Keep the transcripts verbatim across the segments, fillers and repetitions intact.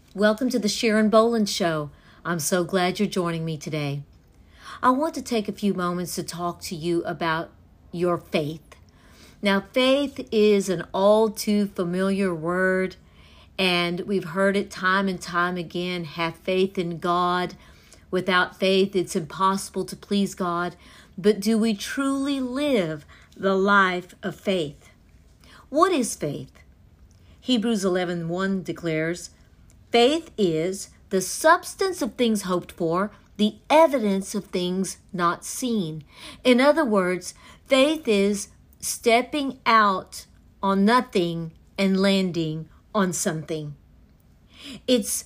Welcome to the Sharon Boland Show. I'm so glad you're joining me today. I want to take a few moments to talk to you about your faith. Now, faith is an all too familiar word, and we've heard it time and time again. Have faith in God. Without faith, it's impossible to please God. But do we truly live the life of faith? What is faith? Hebrews eleven one declares, faith is the substance of things hoped for, the evidence of things not seen. In other words, faith is stepping out on nothing and landing on something. It's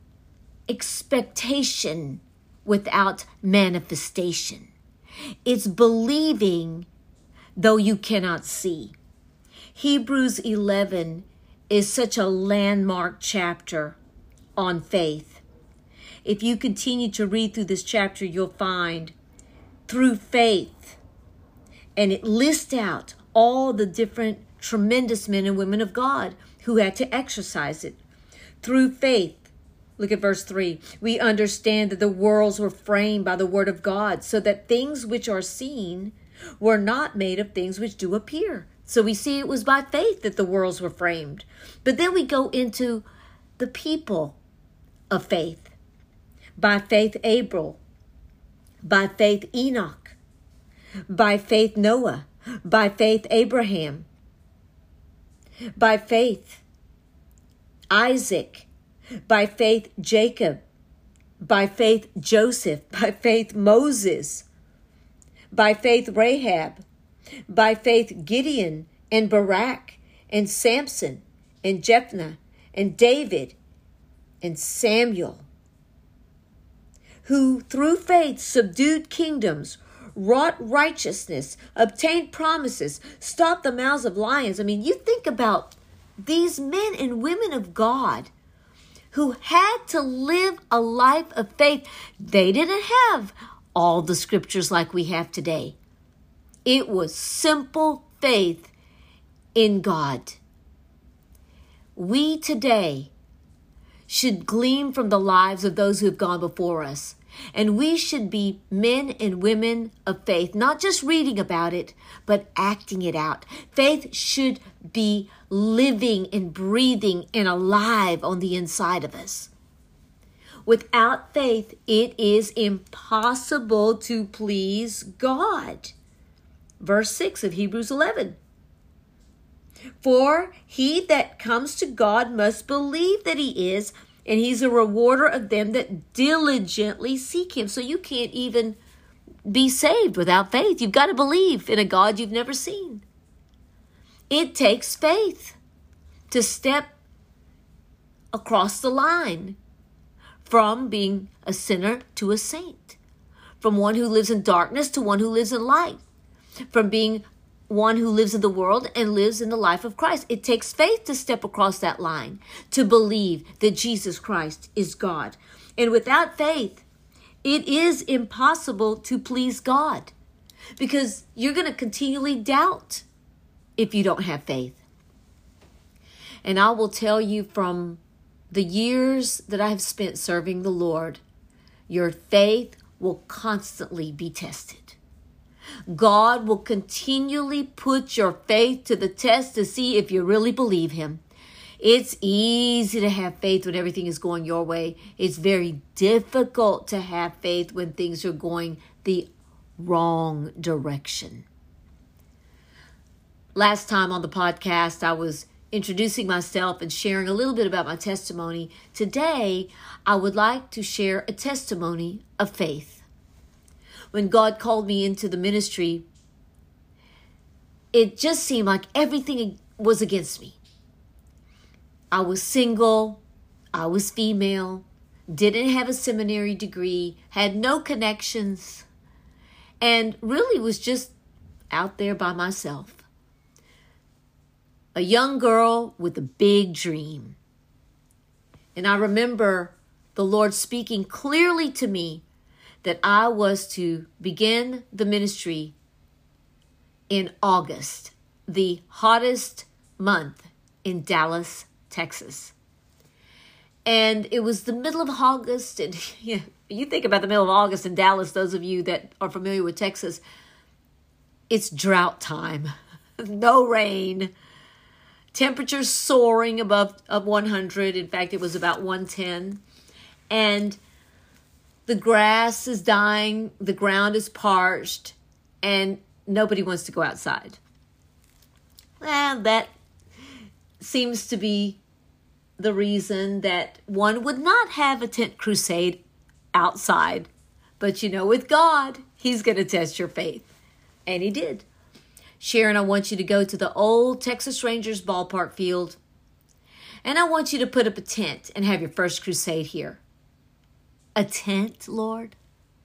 expectation without manifestation. It's believing though you cannot see. Hebrews eleven is such a landmark chapter on faith. If you continue to read through this chapter, you'll find through faith, and it lists out all the different tremendous men and women of God who had to exercise it. Through faith, look at verse three. We understand that the worlds were framed by the word of God, so that things which are seen were not made of things which do appear. So we see it was by faith that the worlds were framed. But then we go into the people of faith. By faith, Abel. By faith, Enoch. By faith, Noah. By faith, Abraham. By faith, Isaac. By faith, Jacob. By faith, Joseph. By faith, Moses. By faith, Rahab. By faith, Gideon and Barak and Samson and Jephthah and David and Samuel, who through faith subdued kingdoms, wrought righteousness, obtained promises, stopped the mouths of lions. I mean, you think about these men and women of God who had to live a life of faith. They didn't have all the scriptures like we have today. It was simple faith in God. We today should glean from the lives of those who have gone before us. And we should be men and women of faith, not just reading about it, but acting it out. Faith should be living and breathing and alive on the inside of us. Without faith, it is impossible to please God. Verse six of Hebrews eleven. For he that comes to God must believe that he is, and he's a rewarder of them that diligently seek him. So you can't even be saved without faith. You've got to believe in a God you've never seen. It takes faith to step across the line from being a sinner to a saint, from one who lives in darkness to one who lives in light, from being one who lives in the world and lives in the life of Christ. It takes faith to step across that line, to believe that Jesus Christ is God. And without faith, it is impossible to please God, because you're going to continually doubt if you don't have faith. And I will tell you, from the years that I have spent serving the Lord, your faith will constantly be tested. God will continually put your faith to the test to see if you really believe him. It's easy to have faith when everything is going your way. It's very difficult to have faith when things are going the wrong direction. Last time on the podcast, I was introducing myself and sharing a little bit about my testimony. Today, I would like to share a testimony of faith. When God called me into the ministry, it just seemed like everything was against me. I was single, I was female, didn't have a seminary degree, had no connections, and really was just out there by myself. A young girl with a big dream. And I remember the Lord speaking clearly to me that I was to begin the ministry in August, the hottest month in Dallas, Texas. And it was the middle of August. And you, you think about the middle of August in Dallas, those of you that are familiar with Texas, it's drought time. No rain. Temperatures soaring above of one hundred. In fact, it was about one ten. And the grass is dying. The ground is parched. And nobody wants to go outside. Well, that seems to be the reason that one would not have a tent crusade outside. But you know, with God, he's going to test your faith. And he did. Sharon, I want you to go to the old Texas Rangers ballpark field. And I want you to put up a tent and have your first crusade here. A tent, Lord?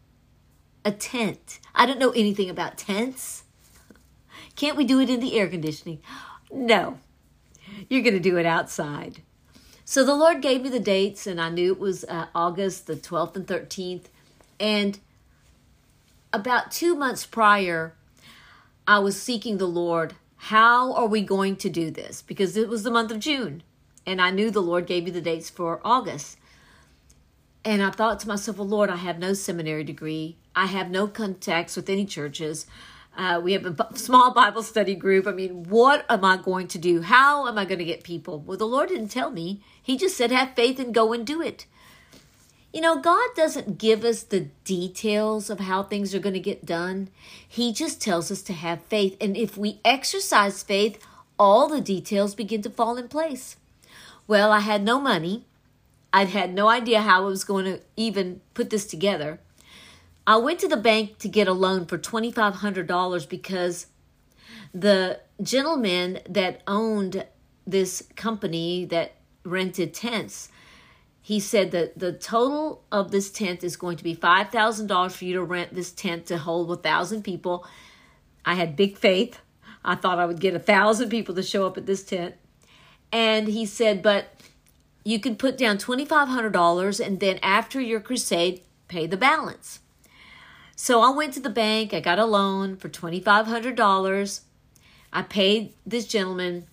A tent. I don't know anything about tents. Can't we do it in the air conditioning? No. You're going to do it outside. So the Lord gave me the dates, and I knew it was uh, August the twelfth and thirteenth. And about two months prior, I was seeking the Lord. How are we going to do this? Because it was the month of June, and I knew the Lord gave me the dates for August. And I thought to myself, well, Lord, I have no seminary degree. I have no contacts with any churches. Uh, we have a small Bible study group. I mean, what am I going to do? How am I going to get people? Well, the Lord didn't tell me. He just said, have faith and go and do it. You know, God doesn't give us the details of how things are going to get done. He just tells us to have faith. And if we exercise faith, all the details begin to fall in place. Well, I had no money. I had no idea how I was going to even put this together. I went to the bank to get a loan for twenty-five hundred dollars because the gentleman that owned this company that rented tents, he said that the total of this tent is going to be five thousand dollars for you to rent this tent to hold one thousand people. I had big faith. I thought I would get one thousand people to show up at this tent. And he said, but you can put down twenty-five hundred dollars and then after your crusade, pay the balance. So I went to the bank. I got a loan for twenty-five hundred dollars. I paid this gentleman.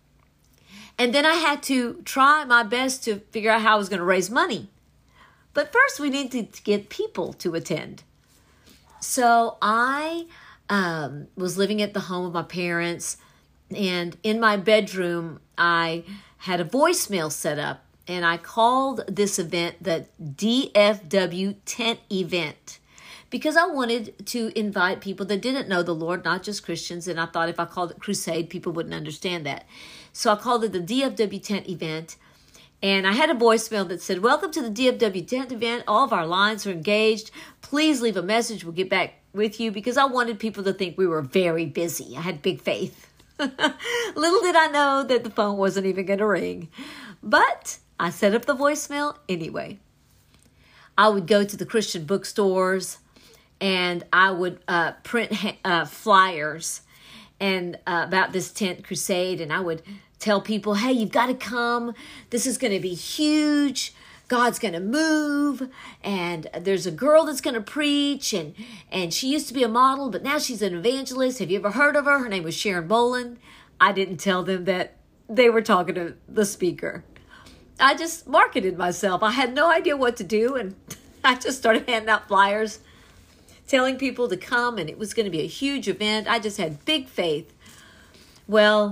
And then I had to try my best to figure out how I was going to raise money. But first, we needed to get people to attend. So I um, was living at the home of my parents. And in my bedroom, I had a voicemail set up. And I called this event the D F W Tent Event. Because I wanted to invite people that didn't know the Lord, not just Christians. And I thought if I called it crusade, people wouldn't understand that. So I called it the D F W Tent Event. And I had a voicemail that said, welcome to the D F W Tent Event. All of our lines are engaged. Please leave a message. We'll get back with you. Because I wanted people to think we were very busy. I had big faith. Little did I know that the phone wasn't even going to ring. But I set up the voicemail anyway. I would go to the Christian bookstores. And I would uh, print uh, flyers and uh, about this tent crusade. And I would tell people, hey, you've got to come. This is going to be huge. God's going to move. And there's a girl that's going to preach. And, and she used to be a model, but now she's an evangelist. Have you ever heard of her? Her name was Sharon Boland. I didn't tell them that they were talking to the speaker. I just marketed myself. I had no idea what to do. And I just started handing out flyers, telling people to come, and it was going to be a huge event. I just had big faith. Well,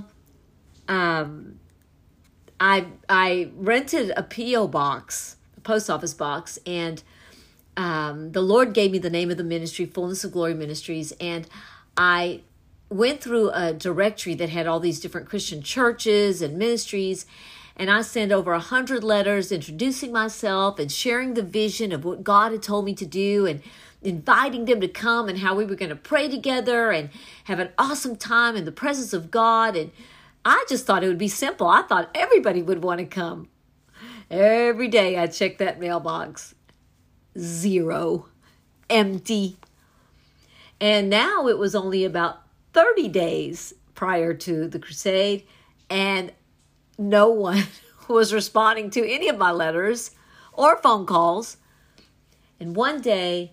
um, I I rented a P O box, a post office box, and um, the Lord gave me the name of the ministry, Fullness of Glory Ministries, and I went through a directory that had all these different Christian churches and ministries, and I sent over a hundred letters introducing myself and sharing the vision of what God had told me to do, and inviting them to come and how we were going to pray together and have an awesome time in the presence of God. And I just thought it would be simple. I thought everybody would want to come. Every day I checked that mailbox. Zero. Empty. And now it was only about thirty days prior to the crusade, and no one was responding to any of my letters or phone calls. And one day,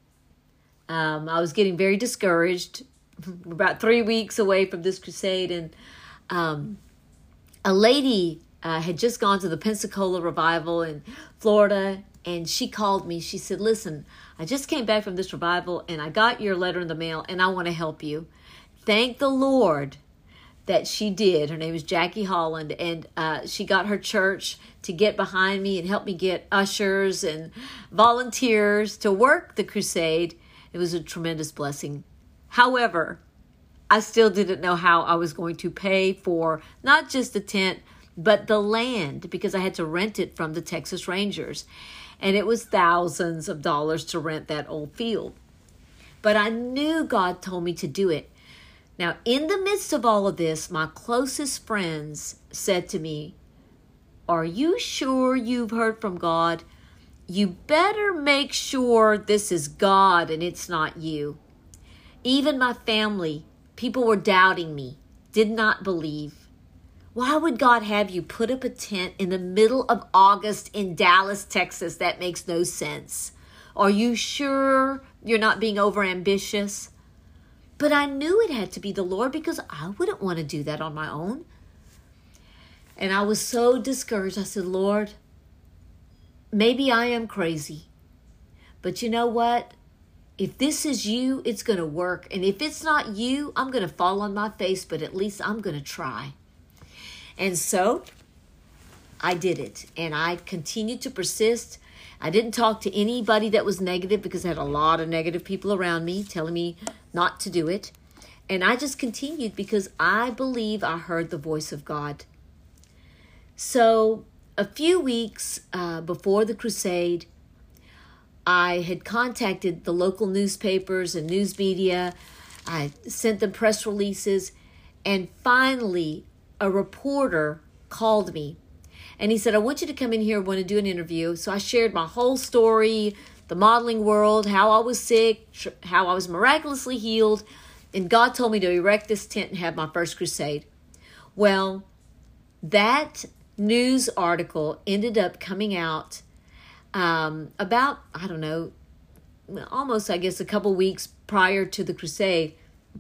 Um, I was getting very discouraged. About three weeks away from this crusade, and um, a lady uh, had just gone to the Pensacola revival in Florida. And she called me. She said, listen, I just came back from this revival and I got your letter in the mail and I want to help you. Thank the Lord that she did. Her name is Jackie Holland. And uh, she got her church to get behind me and help me get ushers and volunteers to work the crusade. It was a tremendous blessing. However, I still didn't know how I was going to pay for not just the tent, but the land, because I had to rent it from the Texas Rangers. And it was thousands of dollars to rent that old field. But I knew God told me to do it. Now, in the midst of all of this, my closest friends said to me, are you sure you've heard from God? You better make sure this is God and it's not you. Even my family, people were doubting me, did not believe. Why would God have you put up a tent in the middle of August in Dallas, Texas? That makes no sense. Are you sure you're not being overambitious? But I knew it had to be the Lord because I wouldn't want to do that on my own. And I was so discouraged. I said, Lord, maybe I am crazy. But you know what? If this is you, it's going to work. And if it's not you, I'm going to fall on my face, but at least I'm going to try. And so I did it. And I continued to persist. I didn't talk to anybody that was negative because I had a lot of negative people around me telling me not to do it. And I just continued because I believe I heard the voice of God. So a few weeks uh, before the crusade, I had contacted the local newspapers and news media. I sent them press releases. And finally, a reporter called me. And he said, I want you to come in here. I want to do an interview. So I shared my whole story, the modeling world, how I was sick, how I was miraculously healed. And God told me to erect this tent and have my first crusade. Well, that news article ended up coming out um, about, I don't know, almost, I guess, a couple weeks prior to the crusade.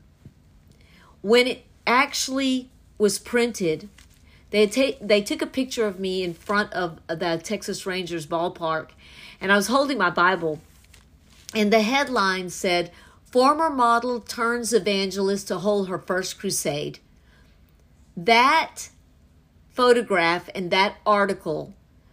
When it actually was printed, they ta- they took a picture of me in front of the Texas Rangers ballpark, and I was holding my Bible, and the headline said, former model turns evangelist to hold her first crusade. That photograph and that article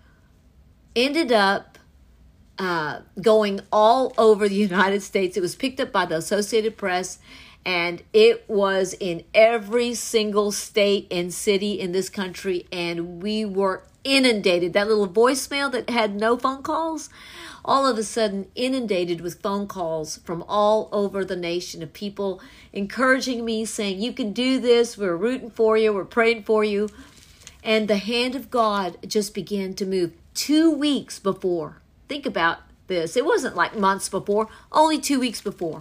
ended up uh, going all over the United States. It was picked up by the Associated Press, and it was in every single state and city in this country, and we were inundated. That little voicemail that had no phone calls, all of a sudden inundated with phone calls from all over the nation of people encouraging me, saying, you can do this, we're rooting for you, we're praying for you. And the hand of God just began to move two weeks before. Think about this. It wasn't like months before, only two weeks before.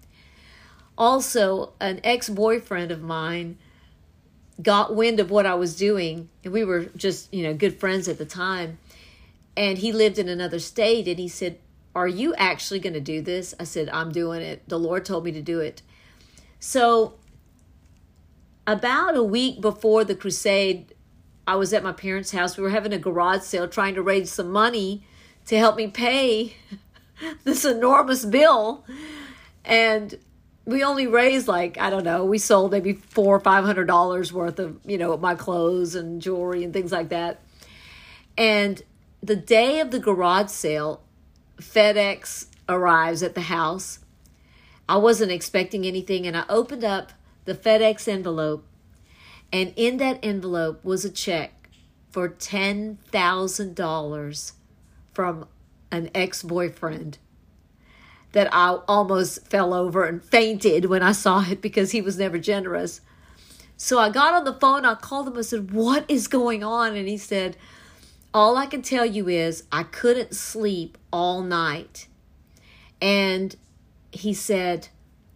Also, an ex-boyfriend of mine got wind of what I was doing, and we were just, you know, good friends at the time. And he lived in another state, and he said, are you actually going to do this? I said, I'm doing it. The Lord told me to do it. So about a week before the crusade, I was at my parents' house. We were having a garage sale trying to raise some money to help me pay this enormous bill. And we only raised like, I don't know, we sold maybe four or five hundred dollars worth of, you know, my clothes and jewelry and things like that. And the day of the garage sale, FedEx arrives at the house. I wasn't expecting anything, and I opened up the FedEx envelope, and in that envelope was a check for ten thousand dollars from an ex-boyfriend that I almost fell over and fainted when I saw it because he was never generous. So I got on the phone, I called him, I said, what is going on? And he said, all I can tell you is I couldn't sleep all night. And he said,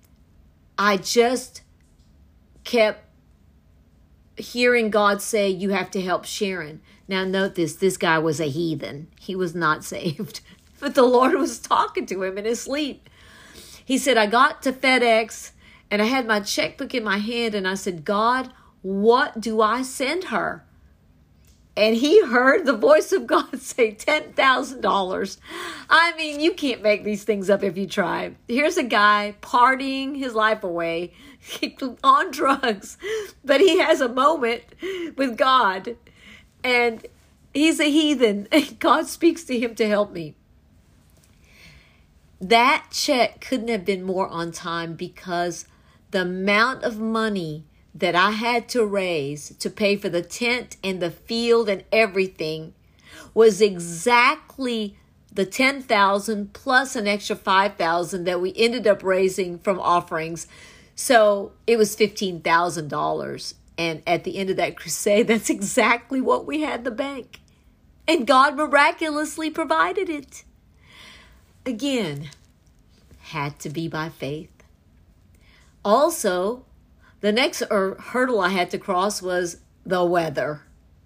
I just kept hearing God say, you have to help Sharon. Now note this, this guy was a heathen. He was not saved. But the Lord was talking to him in his sleep. He said, I got to FedEx and I had my checkbook in my hand and I said, God, what do I send her? And he heard the voice of God say ten thousand dollars. I mean, you can't make these things up if you try. Here's a guy partying his life away on drugs, but he has a moment with God, and he's a heathen. God speaks to him to help me. That check couldn't have been more on time because the amount of money that I had to raise to pay for the tent and the field and everything was exactly the ten thousand plus an extra five thousand that we ended up raising from offerings. So it was fifteen thousand dollars. And at the end of that crusade, that's exactly what we had in the bank. And God miraculously provided it. Again, had to be by faith. Also, the next er, hurdle I had to cross was the weather.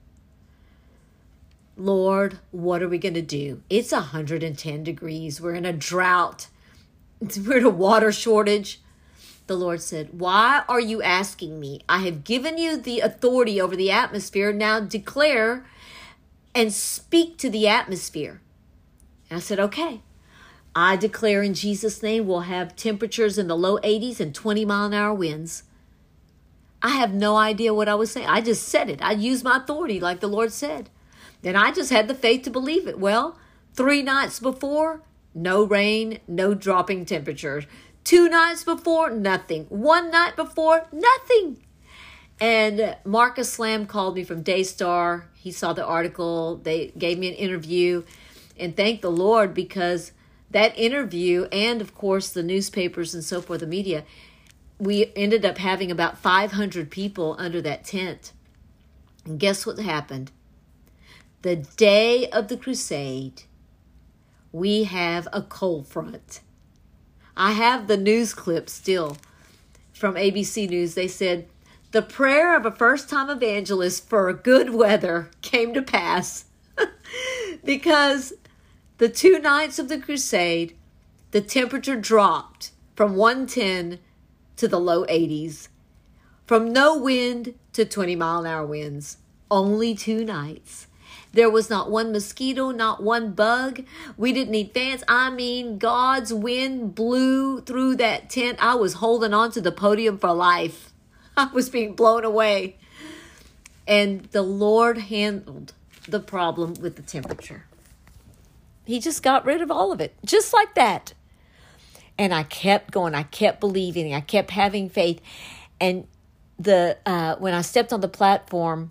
Lord, what are we going to do? It's one hundred ten degrees. We're in a drought. We're in a water shortage. The Lord said, why are you asking me? I have given you the authority over the atmosphere. Now declare and speak to the atmosphere. And I said, okay. I declare in Jesus' name we'll have temperatures in the low eighties and twenty mile an hour winds. I have no idea what I was saying. I just said it. I used my authority like the Lord said. Then I just had the faith to believe it. Well, three nights before, no rain, no dropping temperatures. Two nights before, nothing. One night before, nothing. And Marcus Slam called me from Daystar. He saw the article. They gave me an interview. And thank the Lord, because that interview and, of course, the newspapers and so forth, the media, we ended up having about five hundred people under that tent. And guess what happened? The day of the crusade, we have a cold front. I have the news clip still from A B C News. They said, the prayer of a first-time evangelist for good weather came to pass because the two nights of the crusade, the temperature dropped from one ten to the low eighties, from no wind to twenty mile an hour winds. Only two nights. There was not one mosquito, not one bug. We didn't need fans. I mean, God's wind blew through that tent. I was holding on to the podium for life. I was being blown away. And the Lord handled the problem with the temperature. He just got rid of all of it, just like that. And I kept going. I kept believing. I kept having faith. And the uh, when I stepped on the platform,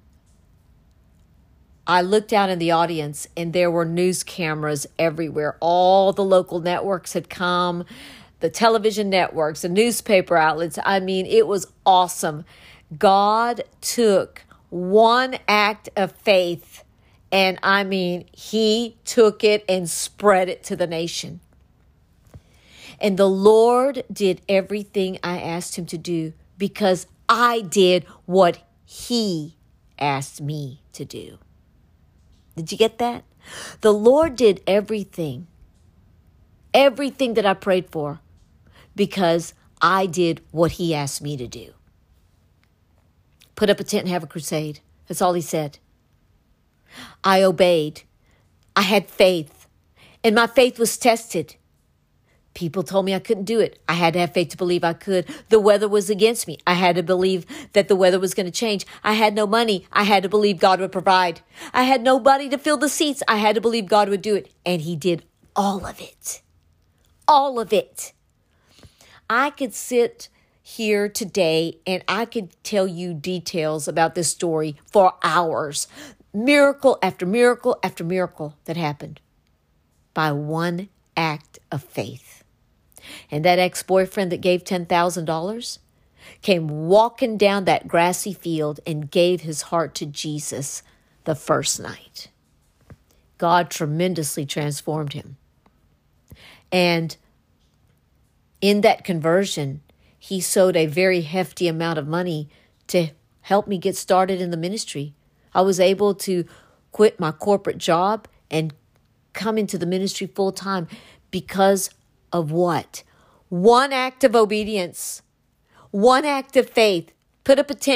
I looked out in the audience and there were news cameras everywhere. All the local networks had come, the television networks, the newspaper outlets. I mean, it was awesome. God took one act of faith, and I mean, he took it and spread it to the nation. And the Lord did everything I asked him to do because I did what he asked me to do. Did you get that? The Lord did everything, everything that I prayed for because I did what he asked me to do. Put up a tent and have a crusade. That's all he said. I obeyed. I had faith, and my faith was tested. People told me I couldn't do it. I had to have faith to believe I could. The weather was against me. I had to believe that the weather was going to change. I had no money. I had to believe God would provide. I had nobody to fill the seats. I had to believe God would do it. And he did all of it. All of it. I could sit here today and I could tell you details about this story for hours. Miracle after miracle after miracle that happened by one act of faith. And that ex-boyfriend that gave ten thousand dollars came walking down that grassy field and gave his heart to Jesus the first night. God tremendously transformed him. And in that conversion, he sowed a very hefty amount of money to help me get started in the ministry. I was able to quit my corporate job and come into the ministry full time because of what? One act of obedience, one act of faith. Put up a tent,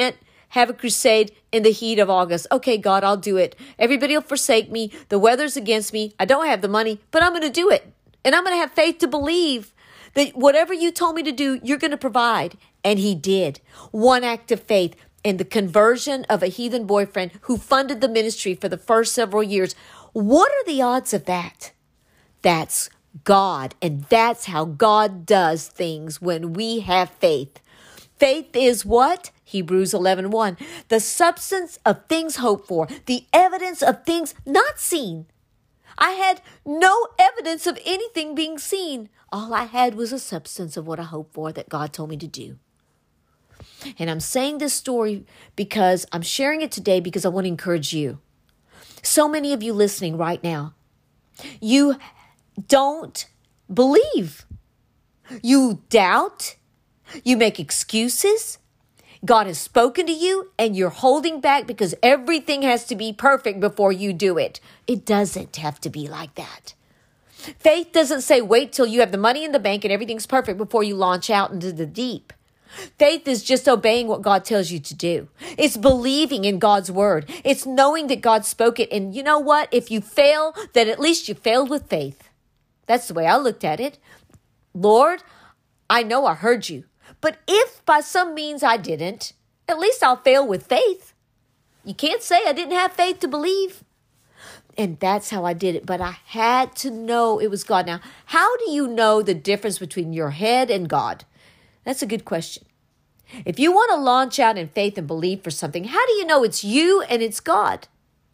have a crusade in the heat of August. Okay, God, I'll do it. Everybody will forsake me. The weather's against me. I don't have the money, but I'm going to do it. And I'm going to have faith to believe that whatever you told me to do, you're going to provide. And he did. One act of faith and the conversion of a heathen boyfriend who funded the ministry for the first several years. What are the odds of that? That's God. And that's how God does things when we have faith. Faith is what? Hebrews eleven one. The substance of things hoped for, the evidence of things not seen. I had no evidence of anything being seen. All I had was a substance of what I hoped for that God told me to do. And I'm saying this story because I'm sharing it today because I want to encourage you. So many of you listening right now, you don't believe. You doubt. You make excuses. God has spoken to you and you're holding back because everything has to be perfect before you do it. It doesn't have to be like that. Faith doesn't say wait till you have the money in the bank and everything's perfect before you launch out into the deep. Faith is just obeying what God tells you to do. It's believing in God's word. It's knowing that God spoke it. And you know what? If you fail, then at least you failed with faith. That's the way I looked at it. Lord, I know I heard you. But if by some means I didn't, at least I'll fail with faith. You can't say I didn't have faith to believe. And that's how I did it. But I had to know it was God. Now, how do you know the difference between your head and God? That's a good question. If you want to launch out in faith and believe for something, how do you know it's you and it's God?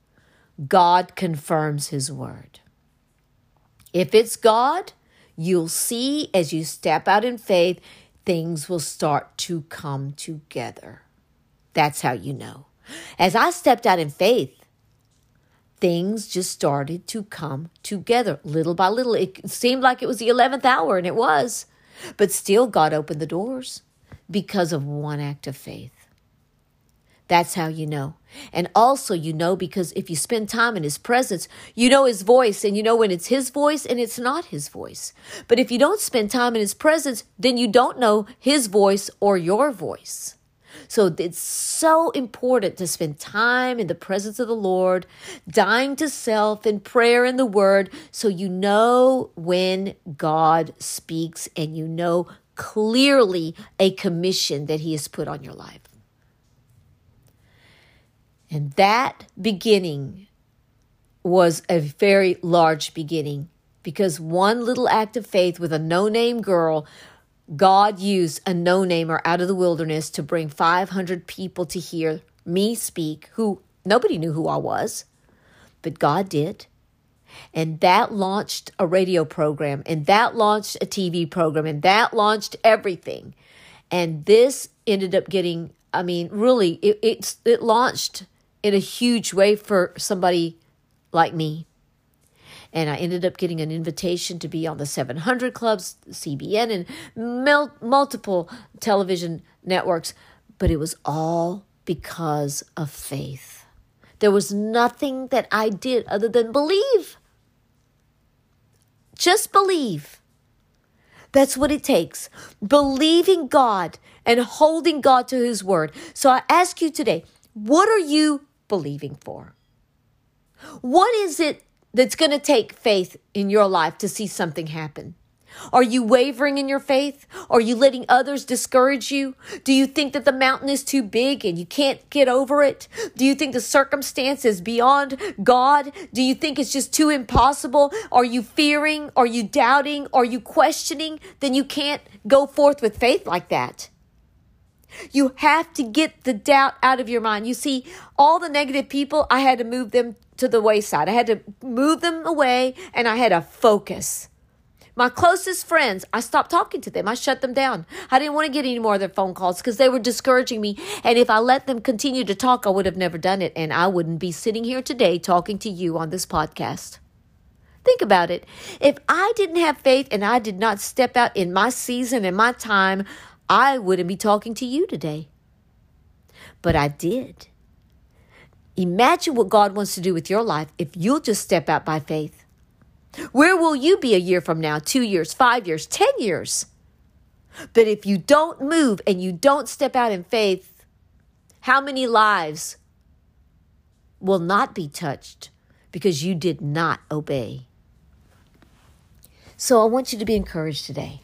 God confirms his word. If it's God, you'll see as you step out in faith, things will start to come together. That's how you know. As I stepped out in faith, things just started to come together little by little. It seemed like it was the eleventh hour, and it was. But still, God opened the doors because of one act of faith. That's how you know. And also you know because if you spend time in his presence, you know his voice and you know when it's his voice and it's not his voice. But if you don't spend time in his presence, then you don't know his voice or your voice. So it's so important to spend time in the presence of the Lord, dying to self in prayer and the word, so you know when God speaks and you know clearly a commission that he has put on your life. And that beginning was a very large beginning because one little act of faith with a no-name girl, God used a no-namer out of the wilderness to bring five hundred people to hear me speak, who nobody knew who I was, but God did. And that launched a radio program, and that launched a T V program, and that launched everything. And this ended up getting, I mean, really, it, it's, it launched in a huge way for somebody like me. And I ended up getting an invitation to be on the seven hundred Clubs, C B N, and mul- multiple television networks. But it was all because of faith. There was nothing that I did other than believe. Just believe. That's what it takes. Believing God and holding God to his word. So I ask you today, what are you believing for? What is it that's going to take faith in your life to see something happen? Are you wavering in your faith? Are you letting others discourage you? Do you think that the mountain is too big and you can't get over it? Do you think the circumstance is beyond God? Do you think it's just too impossible? Are you fearing? Are you doubting? Are you questioning? Then you can't go forth with faith like that. You have to get the doubt out of your mind. You see, all the negative people, I had to move them to the wayside. I had to move them away and I had to focus. My closest friends, I stopped talking to them. I shut them down. I didn't want to get any more of their phone calls because they were discouraging me. And if I let them continue to talk, I would have never done it. And I wouldn't be sitting here today talking to you on this podcast. Think about it. If I didn't have faith and I did not step out in my season and my time, I wouldn't be talking to you today. But I did. Imagine what God wants to do with your life if you'll just step out by faith. Where will you be a year from now, two years, five years, ten years? But if you don't move and you don't step out in faith, How many lives will not be touched because you did not obey? So I want you to be encouraged today.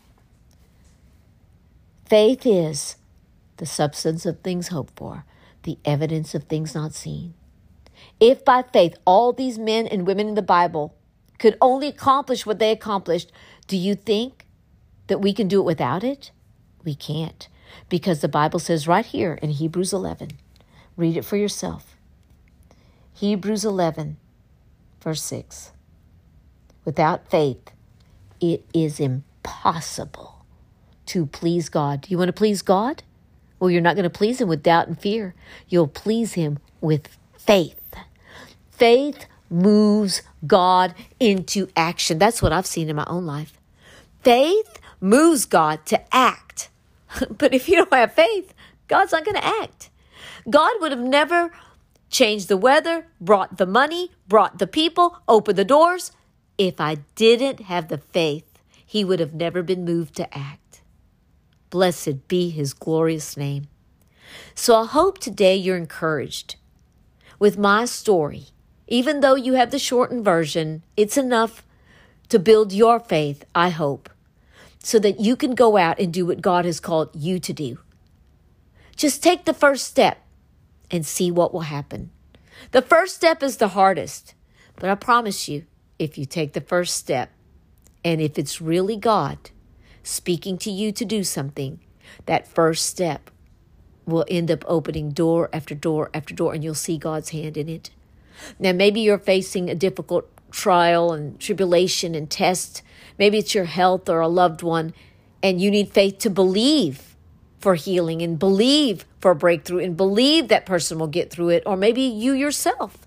Faith is the substance of things hoped for, the evidence of things not seen. If by faith all these men and women in the Bible could only accomplish what they accomplished, do you think that we can do it without it? We can't, because the Bible says right here in Hebrews eleven, read it for yourself. Hebrews eleven, verse six. Without faith, it is impossible to please God. Do you want to please God? Well, you're not going to please him with doubt and fear. You'll please him with faith. Faith moves God into action. That's what I've seen in my own life. Faith moves God to act. But if you don't have faith, God's not going to act. God would have never changed the weather, brought the money, brought the people, opened the doors. If I didn't have the faith, he would have never been moved to act. Blessed be his glorious name. So I hope today you're encouraged with my story. Even though you have the shortened version, it's enough to build your faith, I hope, so that you can go out and do what God has called you to do. Just take the first step and see what will happen. The first step is the hardest, but I promise you, if you take the first step, and if it's really God speaking to you to do something, that first step will end up opening door after door after door, and you'll see God's hand in it. Now, maybe you're facing a difficult trial and tribulation and test. Maybe it's your health or a loved one, and you need faith to believe for healing and believe for a breakthrough and believe that person will get through it, or maybe you yourself.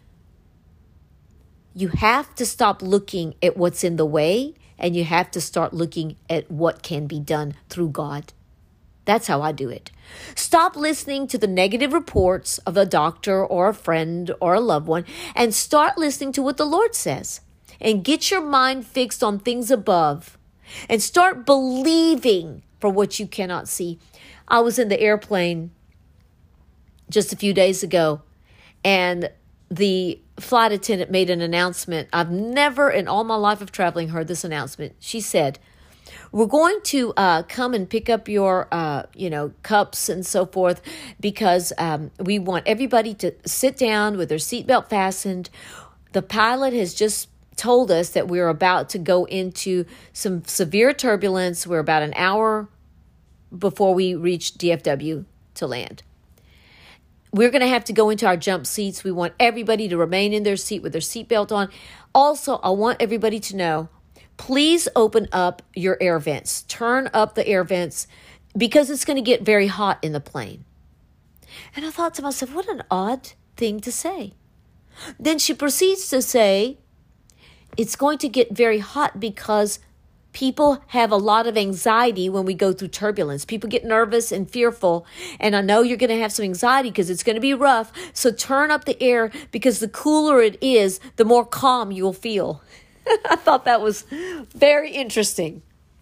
You have to stop looking at what's in the way, and you have to start looking at what can be done through God. That's how I do it. Stop listening to the negative reports of a doctor or a friend or a loved one and start listening to what the Lord says. And get your mind fixed on things above and start believing for what you cannot see. I was in the airplane just a few days ago, and the flight attendant made an announcement. I've never in all my life of traveling heard this announcement. She said, we're going to uh, come and pick up your, uh, you know, cups and so forth because um, we want everybody to sit down with their seatbelt fastened. The pilot has just told us that we're about to go into some severe turbulence. We're about an hour before we reach D F W to land. We're going to have to go into our jump seats. We want everybody to remain in their seat with their seatbelt on. Also, I want everybody to know, please open up your air vents. Turn up the air vents because it's going to get very hot in the plane. And I thought to myself, what an odd thing to say. Then she proceeds to say, it's going to get very hot because people have a lot of anxiety when we go through turbulence. People get nervous and fearful. And I know you're going to have some anxiety because it's going to be rough. So turn up the air because the cooler it is, the more calm you'll feel. I thought that was very interesting.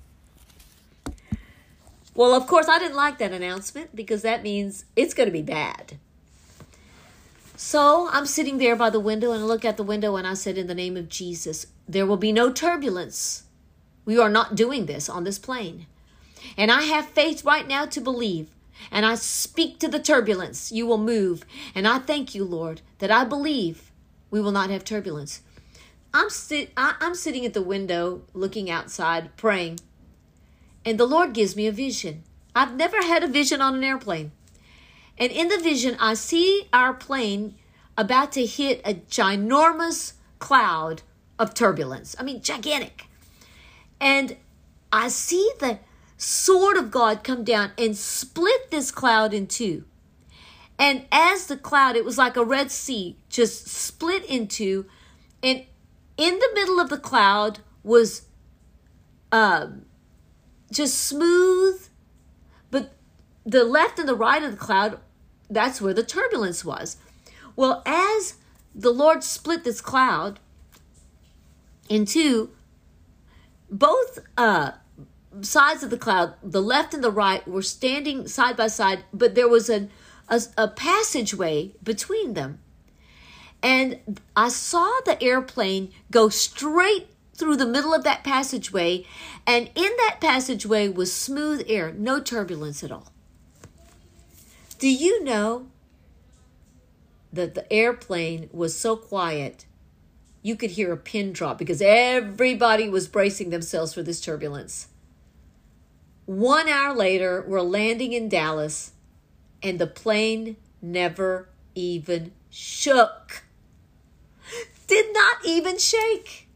Well, of course, I didn't like that announcement because that means it's going to be bad. So I'm sitting there by the window and I look at the window and I said, in the name of Jesus, there will be no turbulence. We are not doing this on this plane. And I have faith right now to believe. And I speak to the turbulence. You will move. And I thank you, Lord, that I believe we will not have turbulence. I'm, sit- I- I'm sitting at the window looking outside, praying. And the Lord gives me a vision. I've never had a vision on an airplane. And in the vision, I see our plane about to hit a ginormous cloud of turbulence. I mean, gigantic. And I see the sword of God come down and split this cloud in two. And as the cloud, it was like a Red Sea, just split in two. And in the middle of the cloud was uh, just smooth. But the left and the right of the cloud, that's where the turbulence was. Well, as the Lord split this cloud in two, both uh, sides of the cloud, the left and the right, were standing side by side, but there was an, a, a passageway between them. And I saw the airplane go straight through the middle of that passageway. And in that passageway was smooth air, no turbulence at all. Do you know that the airplane was so quiet, you could hear a pin drop because everybody was bracing themselves for this turbulence. One hour later, we're landing in Dallas, and the plane never even shook. Did not even shake.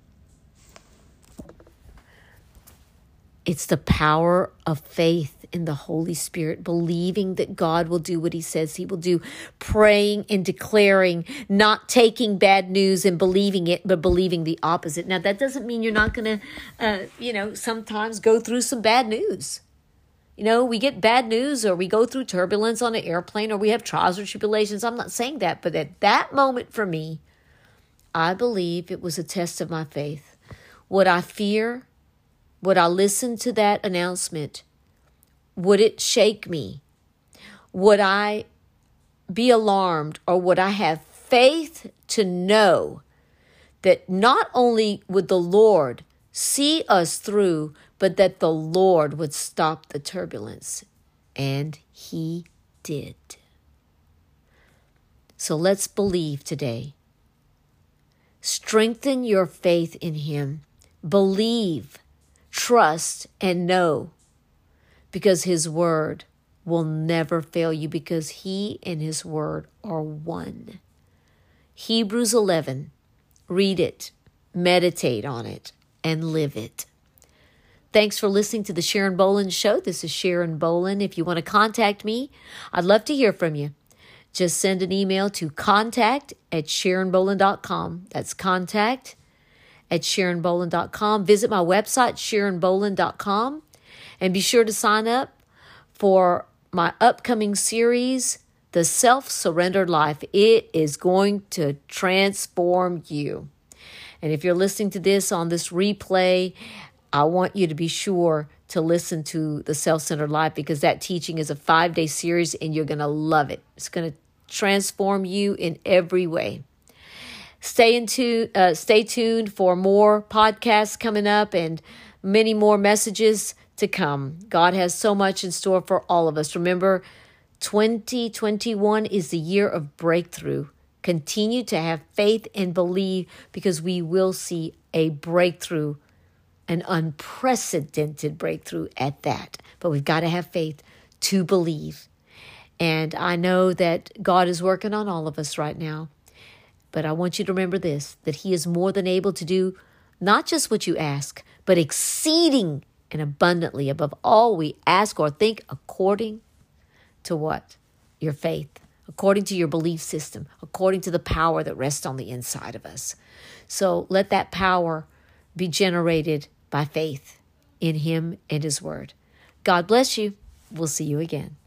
It's the power of faith in the Holy Spirit, believing that God will do what he says he will do, praying and declaring, not taking bad news and believing it, but believing the opposite. Now, that doesn't mean you're not going to, uh, you know, sometimes go through some bad news. You know, we get bad news or we go through turbulence on an airplane or we have trials or tribulations. I'm not saying that, but at that moment for me, I believe it was a test of my faith. Would I fear? Would I listen to that announcement? Would it shake me? Would I be alarmed, or would I have faith to know that not only would the Lord see us through, but that the Lord would stop the turbulence? And he did. So let's believe today. Strengthen your faith in him. Believe, trust, and know. Because his word will never fail you, because he and his word are one. Hebrews eleven, read it, meditate on it, and live it. Thanks for listening to the Sharon Boland Show. This is Sharon Boland. If you want to contact me, I'd love to hear from you. Just send an email to contact at sharon boland dot com. That's contact at sharon boland dot com. Visit my website, sharon boland dot com. And be sure to sign up for my upcoming series, The Self-Surrendered Life. It is going to transform you. And if you're listening to this on this replay, I want you to be sure to listen to The Self-Centered Life, because that teaching is a five-day series and you're going to love it. It's going to transform you in every way. Stay in tune, uh, stay tuned for more podcasts coming up and many more messages to come. God has so much in store for all of us. Remember, twenty twenty-one is the year of breakthrough. Continue to have faith and believe, because we will see a breakthrough, an unprecedented breakthrough at that. But we've got to have faith to believe. And I know that God is working on all of us right now. But I want you to remember this, that he is more than able to do not just what you ask, but exceeding and abundantly above all we ask or think, according to what? Your faith, according to your belief system, according to the power that rests on the inside of us. So let that power be generated by faith in him and his word. God bless you. We'll see you again.